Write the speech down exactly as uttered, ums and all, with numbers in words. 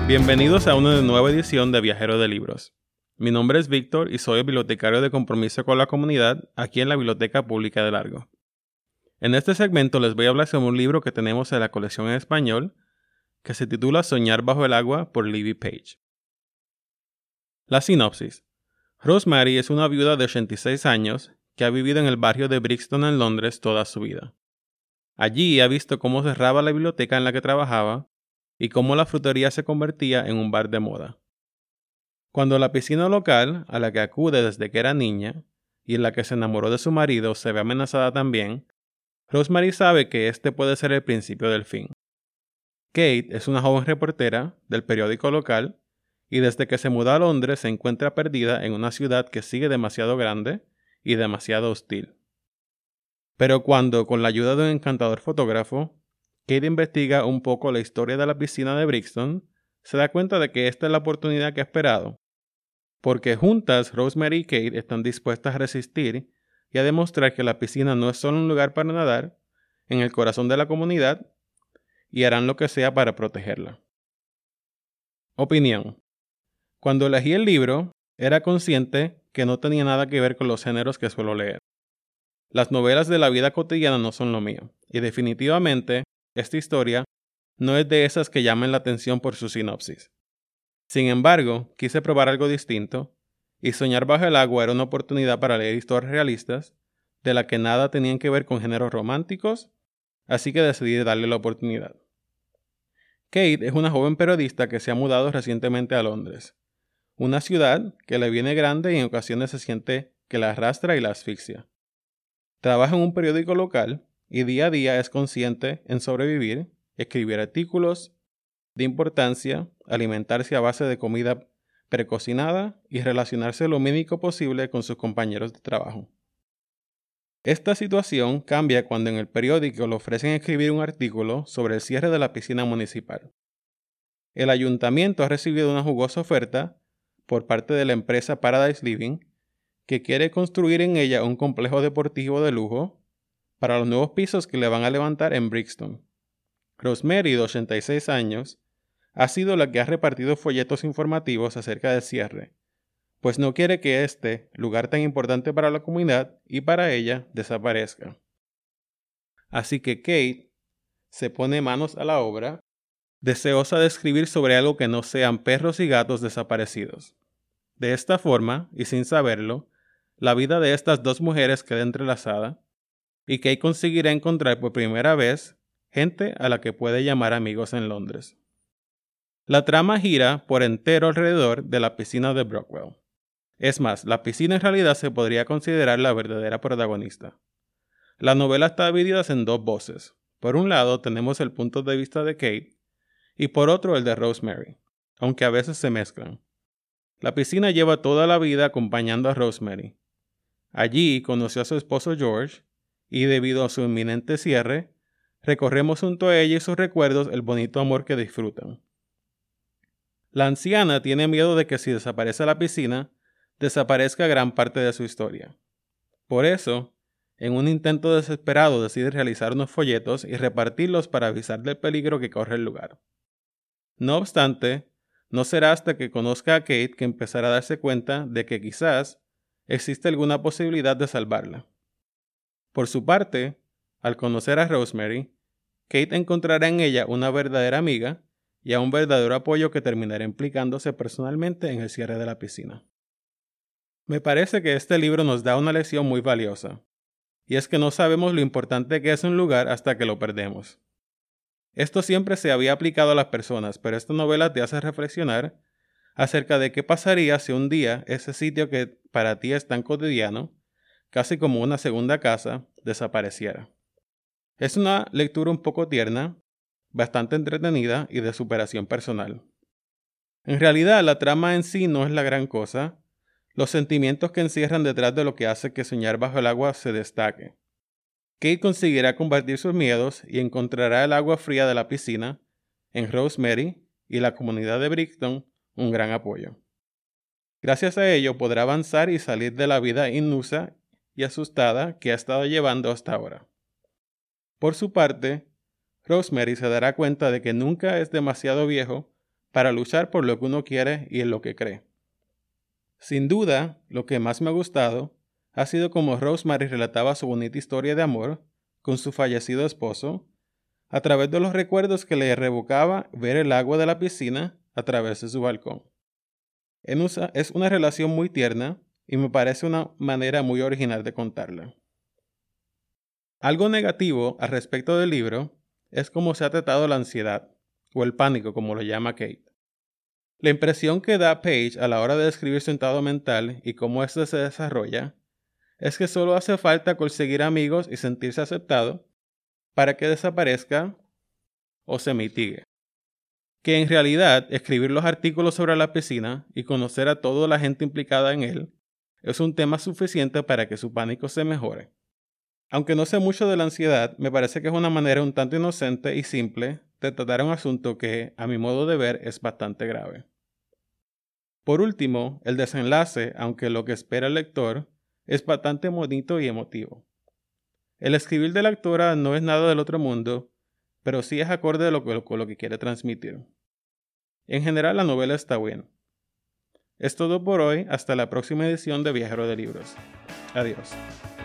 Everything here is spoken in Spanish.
Bienvenidos a una nueva edición de Viajero de Libros. Mi nombre es Víctor y soy el bibliotecario de compromiso con la comunidad aquí en la Biblioteca Pública de Largo. En este segmento les voy a hablar sobre un libro que tenemos en la colección en español que se titula Soñar bajo el agua por Libby Page. La sinopsis. Rosemary es una viuda de ochenta y seis años que ha vivido en el barrio de Brixton en Londres toda su vida. Allí ha visto cómo cerraba la biblioteca en la que trabajaba y cómo la frutería se convertía en un bar de moda. Cuando la piscina local, a la que acude desde que era niña, y en la que se enamoró de su marido, se ve amenazada también, Rosemary sabe que este puede ser el principio del fin. Kate es una joven reportera del periódico local y desde que se mudó a Londres se encuentra perdida en una ciudad que sigue demasiado grande y demasiado hostil. Pero cuando, con la ayuda de un encantador fotógrafo, Kate investiga un poco la historia de la piscina de Brixton, se da cuenta de que esta es la oportunidad que ha esperado, porque juntas Rosemary y Kate están dispuestas a resistir y a demostrar que la piscina no es solo un lugar para nadar, en el corazón de la comunidad, y harán lo que sea para protegerla. Opinión. Cuando elegí el libro, era consciente que no tenía nada que ver con los géneros que suelo leer. Las novelas de la vida cotidiana no son lo mío, y definitivamente, esta historia no es de esas que llaman la atención por su sinopsis. Sin embargo, quise probar algo distinto, y Soñar bajo el agua era una oportunidad para leer historias realistas, de las que nada tenían que ver con géneros románticos, así que decidí darle la oportunidad. Kate es una joven periodista que se ha mudado recientemente a Londres, una ciudad que le viene grande y en ocasiones se siente que la arrastra y la asfixia. Trabaja en un periódico local y día a día es consciente en sobrevivir, escribir artículos de importancia, alimentarse a base de comida precocinada y relacionarse lo mínimo posible con sus compañeros de trabajo. Esta situación cambia cuando en el periódico le ofrecen escribir un artículo sobre el cierre de la piscina municipal. El ayuntamiento ha recibido una jugosa oferta por parte de la empresa Paradise Living, que quiere construir en ella un complejo deportivo de lujo para los nuevos pisos que le van a levantar en Brixton. Rosemary, de ochenta y seis años, ha sido la que ha repartido folletos informativos acerca del cierre, pues no quiere que este lugar tan importante para la comunidad y para ella desaparezca. Así que Kate se pone manos a la obra, deseosa de escribir sobre algo que no sean perros y gatos desaparecidos. De esta forma, y sin saberlo, la vida de estas dos mujeres queda entrelazada, y Kate conseguirá encontrar por primera vez gente a la que puede llamar amigos en Londres. La trama gira por entero alrededor de la piscina de Brockwell. Es más, la piscina en realidad se podría considerar la verdadera protagonista. La novela está dividida en dos voces. Por un lado tenemos el punto de vista de Kate y por otro el de Rosemary, aunque a veces se mezclan. La piscina lleva toda la vida acompañando a Rosemary. Allí conoció a su esposo George y debido a su inminente cierre, recorremos junto a ella y sus recuerdos el bonito amor que disfrutan. La anciana tiene miedo de que si desaparece la piscina, desaparezca gran parte de su historia. Por eso, en un intento desesperado decide realizar unos folletos y repartirlos para avisar del peligro que corre el lugar. No obstante, no será hasta que conozca a Kate que empezará a darse cuenta de que quizás existe alguna posibilidad de salvarla. Por su parte, al conocer a Rosemary, Kate encontrará en ella una verdadera amiga y a un verdadero apoyo que terminará implicándose personalmente en el cierre de la piscina. Me parece que este libro nos da una lección muy valiosa, y es que no sabemos lo importante que es un lugar hasta que lo perdemos. Esto siempre se había aplicado a las personas, pero esta novela te hace reflexionar acerca de qué pasaría si un día ese sitio que para ti es tan cotidiano, casi como una segunda casa, desapareciera. Es una lectura un poco tierna, bastante entretenida y de superación personal. En realidad, la trama en sí no es la gran cosa, los sentimientos que encierran detrás de lo que hace que Soñar bajo el agua se destaque. Kate conseguirá combatir sus miedos y encontrará el agua fría de la piscina, en Rosemary y la comunidad de Brixton, un gran apoyo. Gracias a ello podrá avanzar y salir de la vida inusa y asustada que ha estado llevando hasta ahora. Por su parte, Rosemary se dará cuenta de que nunca es demasiado viejo para luchar por lo que uno quiere y en lo que cree. Sin duda, lo que más me ha gustado ha sido cómo Rosemary relataba su bonita historia de amor con su fallecido esposo, a través de los recuerdos que le revocaba ver el agua de la piscina a través de su balcón. Es una relación muy tierna y me parece una manera muy original de contarla. Algo negativo al respecto del libro es cómo se ha tratado la ansiedad, o el pánico como lo llama Kate. La impresión que da Paige a la hora de describir su estado mental y cómo éste se desarrolla es que solo hace falta conseguir amigos y sentirse aceptado para que desaparezca o se mitigue. Que en realidad escribir los artículos sobre la piscina y conocer a toda la gente implicada en él es un tema suficiente para que su pánico se mejore. Aunque no sé mucho de la ansiedad, me parece que es una manera un tanto inocente y simple de tratar un asunto que, a mi modo de ver, es bastante grave. Por último, el desenlace, aunque lo que espera el lector, es bastante bonito y emotivo. El escribir de la autora no es nada del otro mundo, pero sí es acorde con lo, lo, lo que quiere transmitir. En general, la novela está bien. Es todo por hoy, hasta la próxima edición de Viajero de Libros. Adiós.